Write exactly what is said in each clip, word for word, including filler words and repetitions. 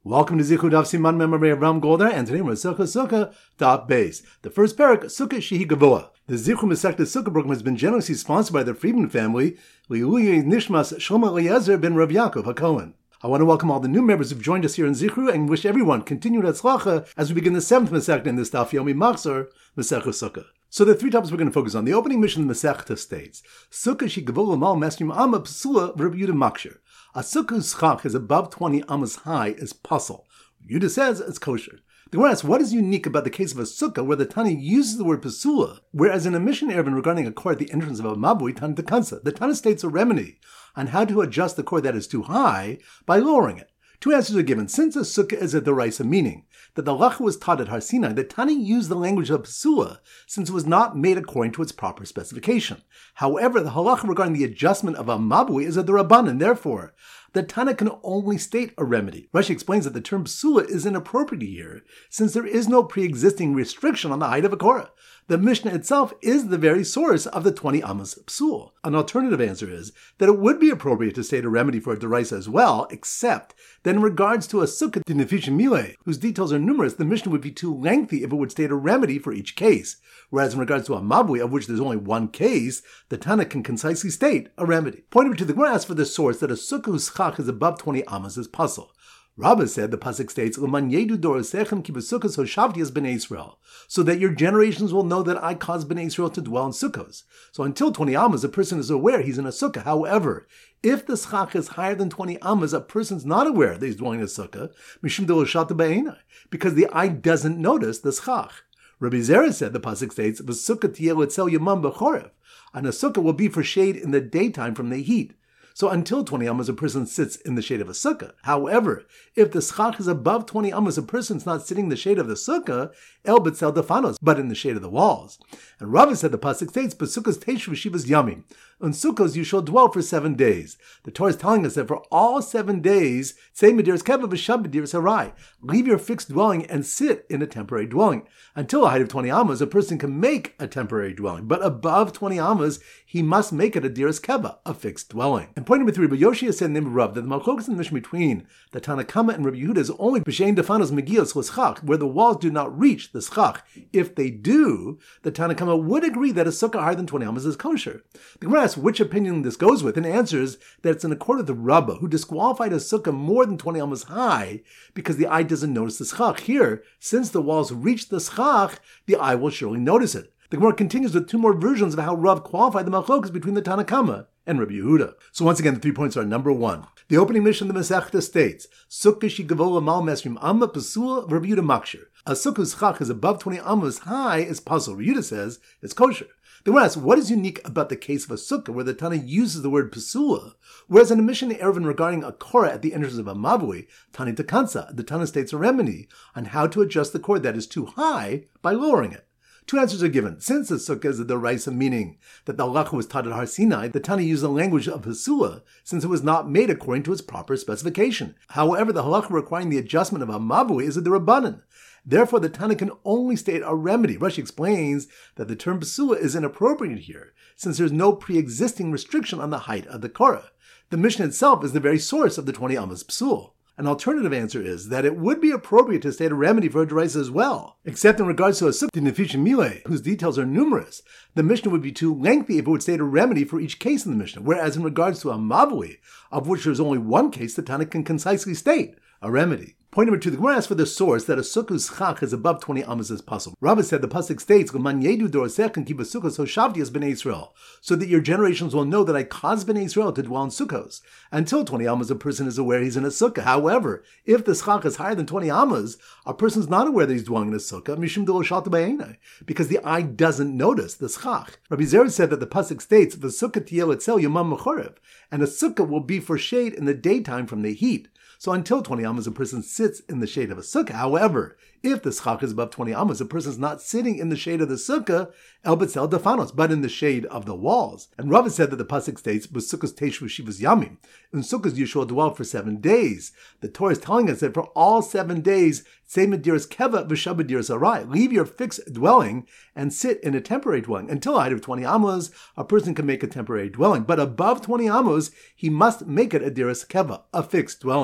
Welcome to Zichud Daf Siman Memory of Ram Golder, and today we're Sukkah Sukkah Daf Beis. The first parak, Sukkah Shehi Gavoa. The Zichud Masechta Sukkah program has been generously sponsored by the Friedman family, Liuye Nishmas Shlomo Eliezer ben Rav Yaakov HaKohen. I want to welcome all the new members who've joined us here in Zichru and wish everyone continued Hatzlacha as we begin the seventh Masechta in this Daf Yomi Machzor, Masechta Sukkah. So the three topics we're going to focus on. The opening mission of the Masechta states, Sukkah Shehi Gavoa Mal Mesrim Amma Psula Rav Yehuda Makshir. A sukkah's chach is above twenty amas high is puzzle. Yehuda says it's kosher. The Gemara asks, what is unique about the case of a sukkah where the Tana uses the word pasula, whereas in a mission erevin regarding a core at the entrance of a mabui, Tana tekansa, the Tana states a remedy on how to adjust the core that is too high by lowering it. Two answers are given. Since a sukkah is a deraisa, meaning that the halacha was taught at Har Sinai, the Tana used the language of pasula since it was not made according to its proper specification. However, the halacha regarding the adjustment of a mabui is a derabanan, therefore the Tana can only state a remedy. Rashi explains that the term psula is inappropriate here, since there is no pre-existing restriction on the height of a korah. The Mishnah itself is the very source of the twenty amas psul. An alternative answer is that it would be appropriate to state a remedy for a deraisa as well, except that in regards to a sukkah dinefishim mileh, whose details are numerous, the Mishnah would be too lengthy if it would state a remedy for each case. Whereas in regards to a mabui, of which there's only one case, the Tana can concisely state a remedy. Point number two, the Gemara asks for the source that a sukkah whose chach is above twenty amas is puzzle. Rabbah said, the pasuk states, "L'man yedu dorosechem ki b'sukkos hoshavti as bnei Israel," so that your generations will know that I caused bnei Israel to dwell in sukkos. So until twenty amas, a person is aware he's in a sukkah. However, if the schach is higher than twenty amas, a person's not aware that he's dwelling in a sukkah, mishum de lo shata b'einai, because the eye doesn't notice the schach. Rabbi Zera said, the pasuk states, "V'sukkah tiyeh letzel yamam b'chorev," and a sukkah will be for shade in the daytime from the heat. So until twenty amas, a person sits in the shade of a sukkah. However, if the schach is above twenty amas, a person's not sitting in the shade of the sukkah, el betzel defanos, but in the shade of the walls. And Rava said, the pasuk states, "B'sukkos teishu v'shivas yamim." On sukkos you shall dwell for seven days. The Torah is telling us that for all seven days, say mediras keva v'sham mediras harai, leave your fixed dwelling and sit in a temporary dwelling. Until a height of twenty amas, a person can make a temporary dwelling, but above twenty amas, he must make it a diras keva, a fixed dwelling. And point number three, Rabbi Yoshia said in the name of Rav that the malchokas in the mission between the Tanna Kama and Rabbi Yehuda is only b'shein defanos megios l'schach, where the walls do not reach the schach. If they do, the Tanna Kama would agree that a sukkah higher than twenty amas is kosher. The Gemara asks which opinion this goes with, and answers that it's in accord with the Rabbah, who disqualified a sukkah more than twenty amas high because the eye doesn't notice the schach. Here, since the walls reach the schach, the eye will surely notice it. The Gemara continues with two more versions of how Rav qualified the malchokas between the Tanna Kama and Rabbi Yehuda. So once again, the three points are: number one, the opening mission of the Masechta states, Sukkah shehi gavoa mal mesrim amma pasula Rabbi Yehuda makshir. A sukkah whose chach is above twenty amas high is puzzle. Rabbi Yehuda says it's kosher. The Gemara asks, what is unique about the case of a sukkah where the Tana uses the word pasula, whereas in a mission erevin regarding a korah at the entrance of a mavui, Tani tekansa, the Tana states a remedy on how to adjust the core that is too high by lowering it. Two answers are given. Since the sukkah is a deraisa, meaning that the halacha was taught at Har Sinai, the Tana used the language of pasula since it was not made according to its proper specification. However, the halacha requiring the adjustment of a mavui is a derabanan. Therefore, the Tana can only state a remedy. Rashi explains that the term pasula is inappropriate here, since there is no pre-existing restriction on the height of the korah. The Mishnah itself is the very source of the twenty amas psul. An alternative answer is that it would be appropriate to state a remedy for a deraisa as well, except in regards to a sukkah dinefishim mileh, whose details are numerous. The Mishnah would be too lengthy if it would state a remedy for each case in the Mishnah, whereas in regards to a mavui, of which there is only one case, the Tana can concisely state a remedy. Point number two, the Gemara asks for the source that a sukkah whose chach is above twenty amas is puzzle. Rabbah said, the pasuk states, "L'man yedu dorosechem ki b'sukkos hoshavti as bnei Israel," so that your generations will know that I caused bnei Israel to dwell in sukkos. Until twenty amas, a person is aware he's in a sukkah. However, if the chach is higher than twenty amas, a person's not aware that he's dwelling in a sukkah, mishum de lo shata b'einai, because the eye doesn't notice the schach. Rabbi Zera said that the pasuk states, "V'sukkah tiyeh letzel yamam b'chorev," and a sukkah will be for shade in the daytime from the heat. So until twenty amas, a person sits in the shade of a sukkah. However, if the schach is above twenty amas, a person is not sitting in the shade of the sukkah, el betzel defanos, but in the shade of the walls. And Rava said that the pasuk states, "B'sukkos teishu v'shivas yamim." In sukkahs you shall dwell for seven days. The Torah is telling us that for all seven days, say mediras keva v'sham mediras harai, leave your fixed dwelling and sit in a temporary dwelling. Until a height of twenty amos, a person can make a temporary dwelling, but above twenty amos, he must make it a diras keva, a fixed dwelling.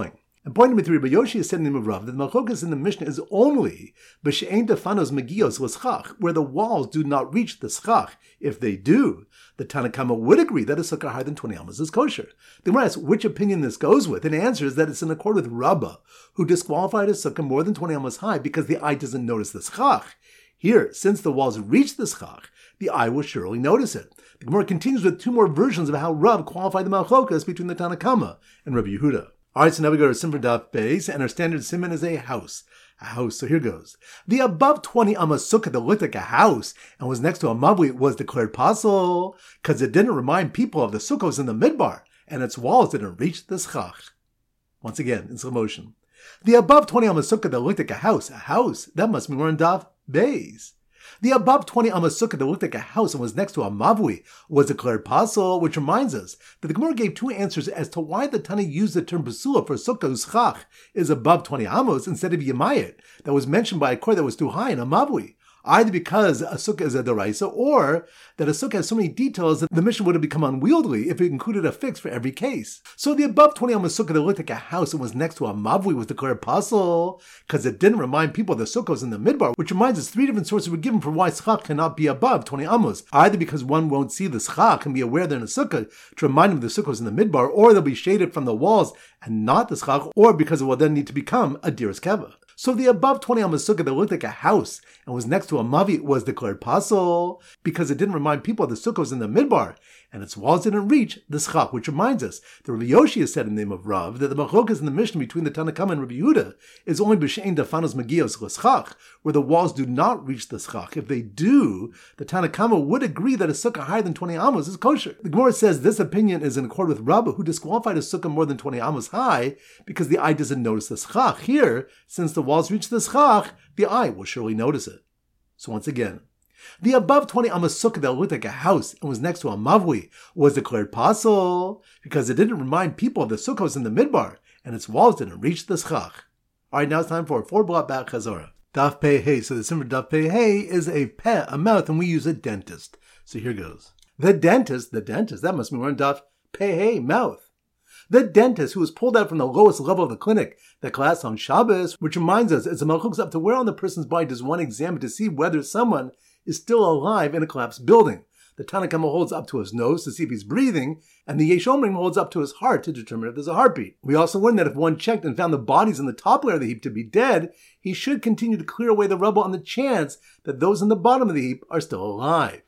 And point number three, Rabbi Yoshi said in the name of Rav that the Malchokas in the Mishnah is only b'she'ein defanos megios l'schach, where the walls do not reach the schach. If they do, the Tanna Kama would agree that a sukkah higher than twenty amos is kosher. The Gemara asks which opinion this goes with, and answers that it's in accord with Rabbah, who disqualified a sukkah more than twenty amos high because the eye doesn't notice the schach. Here, since the walls reach the schach, the eye will surely notice it. The Gemara continues with two more versions of how Rav qualified the Malchokas between the Tanna Kama and Rabbi Yehuda. Alright, so now we go to Simon Daf Beis, and our standard simon is a house. A house, so here goes. The above twenty amos sukkah that looked like a house and was next to a mavli was declared pasul, because it didn't remind people of the sukkahs in the midbar, and its walls didn't reach the schach. Once again, in slow motion. The above twenty amos sukkah that looked like a house, a house, that must be more in Daf Beis. The above twenty amos sukkah that looked like a house and was next to a mavui was declared pasul, which reminds us that the Gemara gave two answers as to why the Tana used the term basula for sukkah whose chach is above twenty amos instead of yamayit that was mentioned by a core that was too high in a mavui. Either because a sukkah is a deraisa, or that a sukkah has so many details that the mission would have become unwieldy if it included a fix for every case. So the above twenty amos sukkah that looked like a house and was next to a mavui was declared pasul, because it didn't remind people of the sukkahs in the midbar, which reminds us three different sources were given for why schach cannot be above twenty amos. Either because one won't see the schach and be aware they're in a sukkah to remind them of the sukkahs in the midbar, or they'll be shaded from the walls and not the schach, or because it will then need to become a diras keva. So the above twenty amos sukkah that looked like a house and was next to a mavi was declared pasul because it didn't remind people of the sukkahs in the midbar, and its walls didn't reach the schach, which reminds us that Rabbi Yoshi has said in the name of Rav that the machlokas in the Mishnah between the Tanna Kama and Rabbi Yehuda is only b'she'ein dafanos megios l'schach, where the walls do not reach the schach. If they do, the Tanna Kama would agree that a sukkah higher than twenty amos is kosher. The Gemara says this opinion is in accord with Rabbah, who disqualified a sukkah more than twenty amos high because the eye doesn't notice the schach. Here, since the walls reach the schach, the eye will surely notice it. So once again, the above twenty amos sukkah that looked like a house and was next to a mavui was declared pasul because it didn't remind people of the sukkahs in the midbar, and its walls didn't reach the schach. Alright, now it's time for a four block back chazorah. Daf pei hey. So the simmer daf pei hey is a peh, a mouth, and we use a dentist. So here goes. The dentist, the dentist, that must be more in daf pei hey, mouth. The dentist who was pulled out from the lowest level of the clinic that collapsed on Shabbos, which reminds us, it's a malchuk's up to where on the person's body does one examine to see whether someone is still alive in a collapsed building. The Tanna Kama holds up to his nose to see if he's breathing, and the Yesh Omrim holds up to his heart to determine if there's a heartbeat. We also learned that if one checked and found the bodies in the top layer of the heap to be dead, he should continue to clear away the rubble on the chance that those in the bottom of the heap are still alive.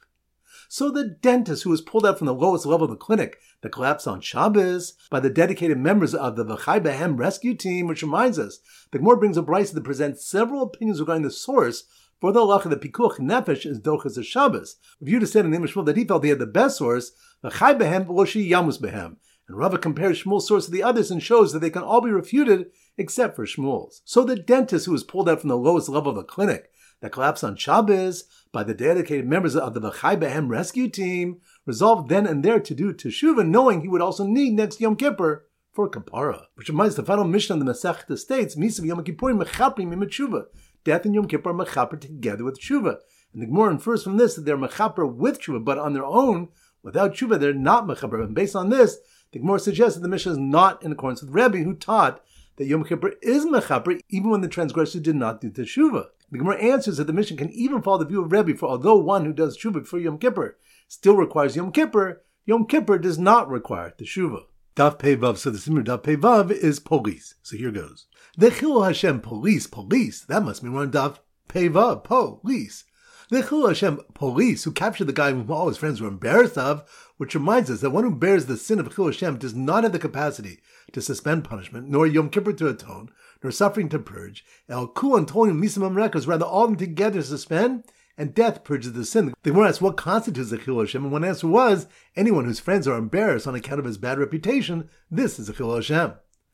So the dentist who was pulled out from the lowest level of the clinic that collapsed on Shabbos by the dedicated members of the V'chai Behem rescue team, which reminds us, the Gemara brings a brisa that presents several opinions regarding the source for the halacha that pikuach nefesh is dochas of Shabbos. Reviewed said in the name of Shmuel that he felt he had the best source, V'chai Behem v'loshi yamus behem. And Rava compares Shmuel's source to the others and shows that they can all be refuted except for Shmuel's. So the dentist who was pulled out from the lowest level of the clinic that collapsed on Shabbos by the dedicated members of the V'chai Behem rescue team resolved then and there to do teshuvah, knowing he would also need next Yom Kippur for kapara. Which reminds the final mission of the Masechta states, Misav Yom Kippurim mechaprim im tshuva. Death and Yom Kippur are mechaper together with tshuva. And the Gemara infers from this that they're mechaper with tshuva, but on their own, without tshuva, they're not mechaper. And based on this, the Gemara suggests that the mission is not in accordance with Rebbe, who taught that Yom Kippur is mechaper even when the transgressor did not do teshuvah. The Gemara answers that the mission can even follow the view of Rebbe, for although one who does tshuva before Yom Kippur still requires Yom Kippur, Yom Kippur does not require teshuvah. Daf Pei Vav, so the simmer Daf Pei Vav is police. So here goes. The Chilul Hashem, police, police, that must mean we're on Daf Pei Vav, police. The Chilul Hashem, police, who captured the guy whom all his friends were embarrassed of, which reminds us that one who bears the sin of Chilul Hashem does not have the capacity to suspend punishment, nor Yom Kippur to atone, nor suffering to purge. El Kuan Tolim Misam Amrekas, rather all of them together suspend, and death purges the sin. The Gemara asks what constitutes the Chilul Hashem, and one answer was, anyone whose friends are embarrassed on account of his bad reputation, this is a Chilul Hashem.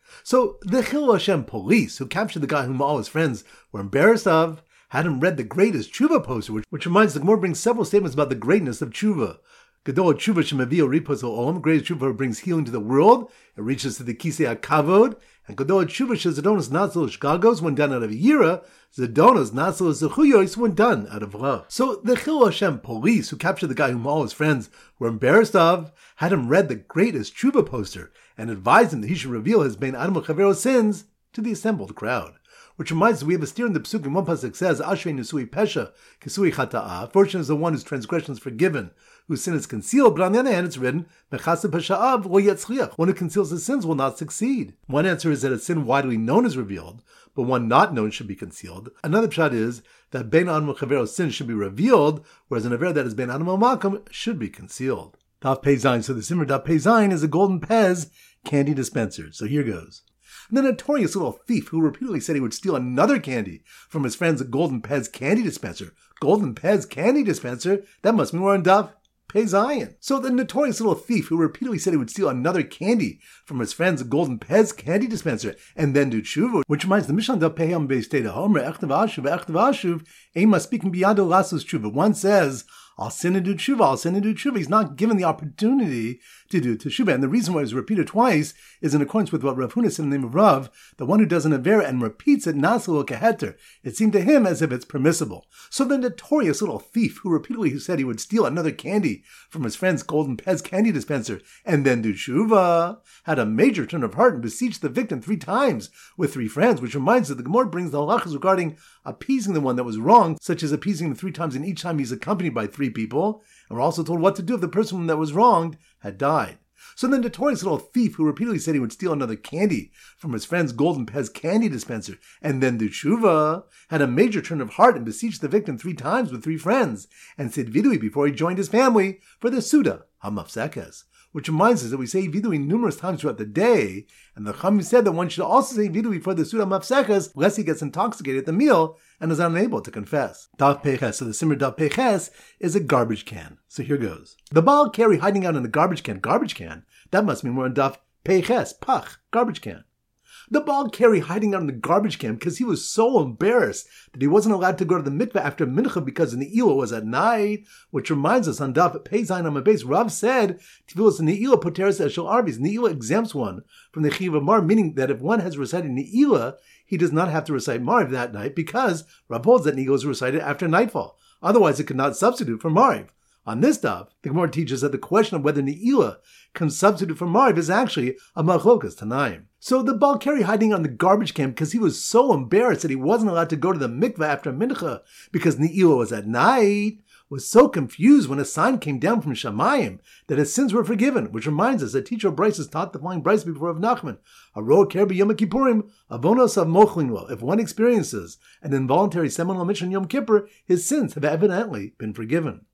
So the Chilul Hashem police, who captured the guy whom all his friends were embarrassed of, had him read the greatest tshuva poster, which, which reminds the Gemara brings several statements about the greatness of tshuva. Gadol tshuva shemavio ripos olam, greatest tshuva brings healing to the world. It reaches to the kisei hakavod. And Gadol tshuva shezadonos natzal shgagos, when done out of yira, zadonos natzal zechuyos, when done out of love. So the Chilul Hashem police, who captured the guy whom all his friends were embarrassed of, had him read the greatest tshuva poster and advised him that he should reveal his bein adam chavero's sins to the assembled crowd. Which reminds us, we have a steer in the Psukim. One pasuk says, Ashrei Nusui Pesha, Kisui Chata'a. Fortunate is the one whose transgression is forgiven, whose sin is concealed. But on the other hand, it's written, Mechase Pesha'av lo yetzliach. One who conceals his sins will not succeed. One answer is that a sin widely known is revealed, but one not known should be concealed. Another pshat is that Ben Adam Chavero's sin should be revealed, whereas an aver that is Ben Adam Makom should be concealed. Daf Pei Zayin. So the Simmer Daf Pei Zayin is a golden Pez candy dispenser. So here goes. The notorious little thief who repeatedly said he would steal another candy from his friend's Golden Pez candy dispenser. Golden Pez candy dispenser? That must mean we're on Daf Pei Zayin. So the notorious little thief who repeatedly said he would steal another candy from his friend's Golden Pez candy dispenser and then do tshuva, which reminds the Mishnah Daf Pei Yam Beis Teda Homer Echtav Ashuv Echtav Ashuv Ema speaking biyado lasos tshuva. One says, I'll sin and do tshuva, I'll sin and do tshuva. He's not given the opportunity to do tshuva. And the reason why it was repeated twice is in accordance with what Rav Huna said in the name of Rav, the one who does an avera and repeats it, nasel keheter. It seemed to him as if it's permissible. So the notorious little thief who repeatedly said he would steal another candy from his friend's Golden Pez candy dispenser and then do tshuva had a major turn of heart and beseeched the victim three times with three friends, which reminds us that the Gemara brings the halachas regarding appeasing the one that was wrong, such as appeasing him three times, and each time he's accompanied by three people. And we're also told what to do if the person that was wronged had died. So the notorious little thief who repeatedly said he would steal another candy from his friend's Golden Pez candy dispenser and then do tshuva had a major turn of heart and beseeched the victim three times with three friends and said vidui before he joined his family for the Suda HaMafsekes. Which reminds us that we say vidui numerous times throughout the day, and the Chachamim said that one should also say vidui for the Suda HaMafsekes lest he gets intoxicated at the meal and is unable to confess. Daf Peches. So the Simmer Daf Peches is a garbage can. So here goes. The Baal Keri hiding out in a garbage can. Garbage can? That must mean we're in Daf Peches. Pach. Garbage can. The Baal Keri hiding out in the garbage can because he was so embarrassed that he wasn't allowed to go to the mikveh after mincha because the ne'ilah was at night. Which reminds us, on Daf Pei Zayin on base, Rav said, Tefilas ne'ilah poteres eshel arvis. Ne'ilah exempts one from the chiyuv of mar, meaning that if one has recited ne'ilah, he does not have to recite Mariv that night because Rav holds that ne'ilah is recited after nightfall. Otherwise, it could not substitute for Mariv. On this daf, the Gemara teaches that the question of whether ne'ilah can substitute for Mariv is actually a machlokas tanaim. So the Baal Keri hiding on the garbage can because he was so embarrassed that he wasn't allowed to go to the mikveh after mincha because ne'ilah was at night, was so confused when a sign came down from Shamayim that his sins were forgiven, which reminds us that teacher of Bryce is taught the following Bryce before Rav Nachman. Aro ker b'Yom Kippurim, avonos av mochlin. If one experiences an involuntary seminal omission Yom Kippur, his sins have evidently been forgiven.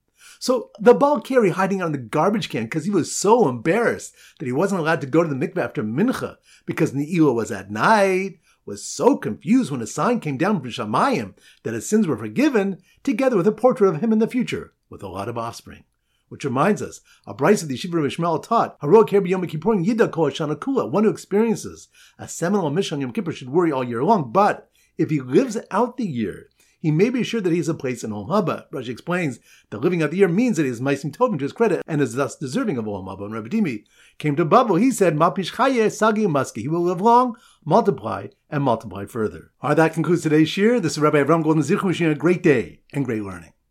So the Baal Keri hiding on the garbage can because he was so embarrassed that he wasn't allowed to go to the mikveh after mincha because ne'ilah was at night, was so confused when a sign came down from Shamayim that his sins were forgiven, together with a portrait of him in the future with a lot of offspring. Which reminds us, a Bryce of the Yeshiva Mishmael taught, Haro ker b'Yom Kippurim yida kol shana kula. One who experiences a seminal omission on Yom Kippur should worry all year long, but if he lives out the year, he may be assured that he has a place in Olam Haba. Rashi explains that living out the year means that he is Maisim Tovim to his credit and is thus deserving of Olam Haba. When Rabbi Dimi came to Babel, he said, Mapish Chaye Sagi Maski. He will live long, multiply, and multiply further. All right, that concludes today's shir. This is Rabbi Avram Golden Zichron wishing you a great day and great learning.